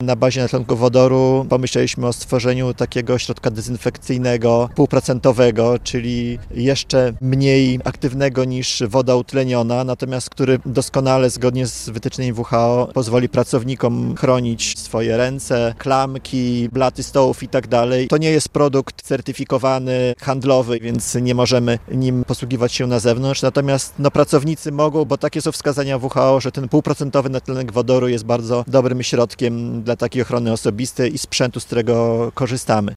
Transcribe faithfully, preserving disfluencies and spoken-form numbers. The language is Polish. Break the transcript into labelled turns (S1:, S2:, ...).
S1: Na bazie natlenku wodoru pomyśleliśmy o stworzeniu takiego środka dezynfekcyjnego półprocentowego, czyli jeszcze mniej aktywnego niż woda utleniona, natomiast który doskonale, zgodnie z wytycznymi W H O, pozwoli pracownikom chronić swoje ręce, klamki, blaty stołów i tak dalej. To nie jest produkt certyfikowany, handlowy, więc nie możemy nim posługiwać się na zewnątrz, natomiast no, pracownicy mogą, bo takie są wskazania W H O, że ten półprocentowy natlenek wodoru jest bardzo dobrym środkiem dla takiej ochrony osobistej i sprzętu, z którego korzystamy.